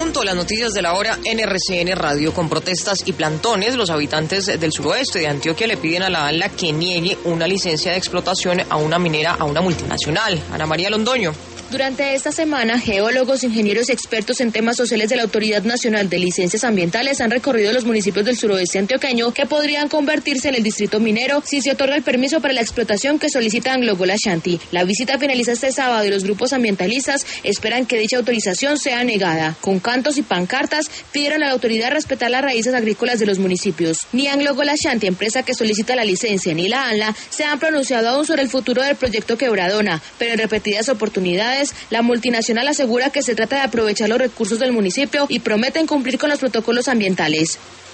Las noticias de la hora en RCN Radio. Con protestas y plantones, los habitantes del suroeste de Antioquia le piden a la ANLA que niegue una licencia de explotación a una minera, a una multinacional. Ana María Londoño. Durante esta semana, geólogos, ingenieros y expertos en temas sociales de la Autoridad Nacional de Licencias Ambientales han recorrido los municipios del suroeste antioqueño que podrían convertirse en el distrito minero si se otorga el permiso para la explotación que solicita Anglo Gold Ashanti. La visita finaliza este sábado y los grupos ambientalistas esperan que dicha autorización sea negada. Con cantos y pancartas pidieron a la autoridad respetar las raíces agrícolas de los municipios. Ni Anglo Gold Ashanti, empresa que solicita la licencia, ni la ANLA se han pronunciado aún sobre el futuro del proyecto Quebradona, pero en repetidas oportunidades la multinacional asegura que se trata de aprovechar los recursos del municipio y prometen cumplir con los protocolos ambientales.